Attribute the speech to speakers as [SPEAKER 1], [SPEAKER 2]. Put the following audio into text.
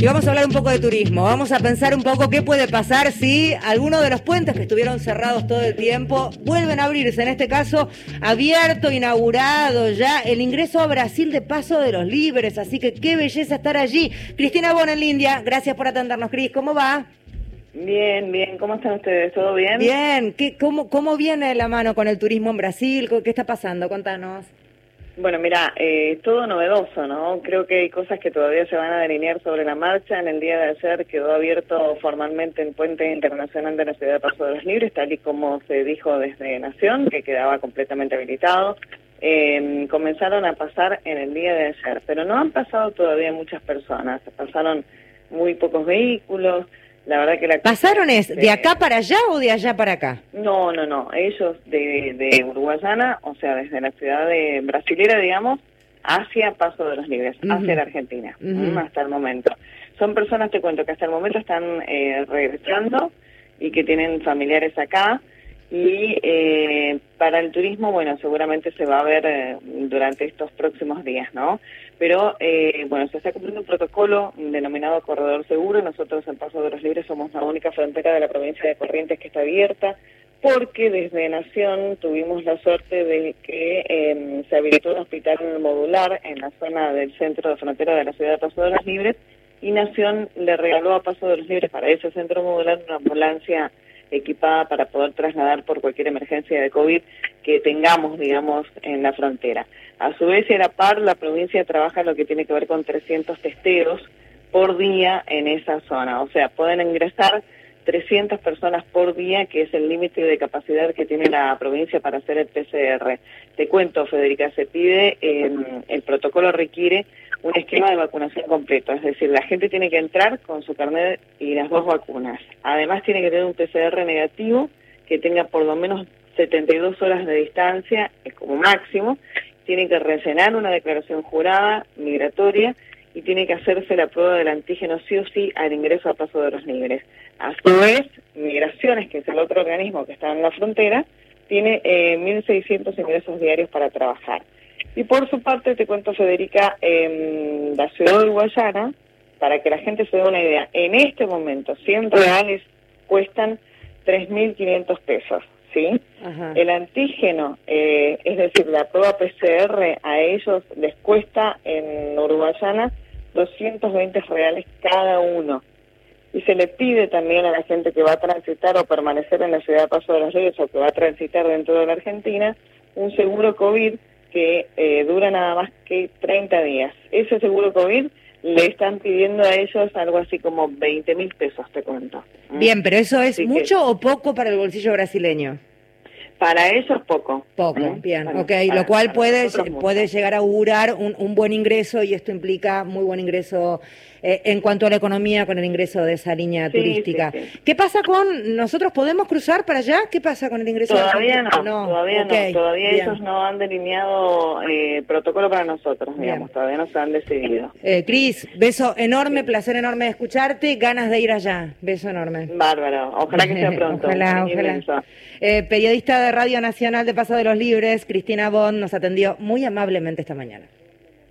[SPEAKER 1] Y vamos a hablar un poco de turismo, vamos a pensar un poco qué puede pasar si algunos de los puentes que estuvieron cerrados todo el tiempo vuelven a abrirse, en este caso abierto, inaugurado ya el ingreso a Brasil de Paso de los Libres, así que qué belleza estar allí. Cristina Bon en India, gracias por atendernos. Cris, ¿cómo va?
[SPEAKER 2] Bien, bien, ¿cómo están ustedes? ¿Todo bien?
[SPEAKER 1] Bien, ¿cómo viene la mano con el turismo en Brasil? ¿Qué está pasando? Contanos.
[SPEAKER 2] Bueno, mira, todo novedoso, ¿no? Creo que hay cosas que todavía se van a delinear sobre la marcha. En el día de ayer quedó abierto formalmente el puente internacional de la ciudad de Paso de los Libres, tal y como se dijo desde Nación, que quedaba completamente habilitado. Comenzaron a pasar en el día de ayer, pero no han pasado todavía muchas personas, pasaron muy pocos vehículos. La verdad que
[SPEAKER 1] ¿Pasaron de acá para allá o de allá para acá?
[SPEAKER 2] No, ellos de Uruguayana, o sea, desde la ciudad de brasilera, digamos, hacia Paso de los Libres, hacia la Argentina, hasta el momento. Son personas, te cuento, que hasta el momento están regresando y que tienen familiares acá, y para el turismo, bueno, seguramente se va a ver durante estos próximos días, ¿no? Pero, bueno, se está cumpliendo un protocolo denominado Corredor Seguro. Nosotros en Paso de los Libres somos la única frontera de la provincia de Corrientes que está abierta, porque desde Nación tuvimos la suerte de que se habilitó un hospital modular en la zona del centro de frontera de la ciudad de Paso de los Libres, y Nación le regaló a Paso de los Libres para ese centro modular una ambulancia equipada para poder trasladar por cualquier emergencia de COVID que tengamos, digamos, en la frontera. A su vez, y a la par, la provincia trabaja lo que tiene que ver con 300 testeos por día en esa zona. O sea, pueden ingresar 300 personas por día, que es el límite de capacidad que tiene la provincia para hacer el PCR. Te cuento, Federica, se pide, el protocolo requiere un esquema de vacunación completo, es decir, la gente tiene que entrar con su carnet y las 2 vacunas. Además tiene que tener un PCR negativo que tenga por lo menos 72 horas de distancia, como máximo, tiene que rellenar una declaración jurada, migratoria, y tiene que hacerse la prueba del antígeno sí o sí al ingreso a Paso de los Libres. A su vez, Migraciones, que es el otro organismo que está en la frontera, tiene 1.600 ingresos diarios para trabajar. Y por su parte, te cuento, Federica, la ciudad de Uruguayana, para que la gente se dé una idea, en este momento 100 reales cuestan 3.500 pesos, ¿sí? Ajá. El antígeno, es decir, la prueba PCR, a ellos les cuesta en Uruguayana 220 reales cada uno. Y se le pide también a la gente que va a transitar o permanecer en la ciudad de Paso de los Libres o que va a transitar dentro de la Argentina, un seguro COVID que dura nada más que 30 días. Ese seguro COVID le están pidiendo a ellos algo así como 20.000 pesos, te cuento.
[SPEAKER 1] Bien, pero ¿eso es mucho o poco para el bolsillo brasileño?
[SPEAKER 2] Para ellos poco.
[SPEAKER 1] Poco, bien, bueno, ok, lo cual puede llegar a augurar un buen ingreso, y esto implica muy buen ingreso en cuanto a la economía con el ingreso de esa línea turística. Sí. ¿Qué pasa con nosotros? ¿Podemos cruzar para allá? ¿Qué pasa con el ingreso?
[SPEAKER 2] Todavía todavía ellos no han delineado protocolo para nosotros, digamos, todavía no se han decidido.
[SPEAKER 1] Cris, beso enorme, placer enorme de escucharte, ganas de ir allá, beso enorme.
[SPEAKER 2] Bárbaro, ojalá que sea pronto.
[SPEAKER 1] Ojalá. Periodista de Radio Nacional de Paso de los Libres, Cristina Bon, nos atendió muy amablemente esta mañana.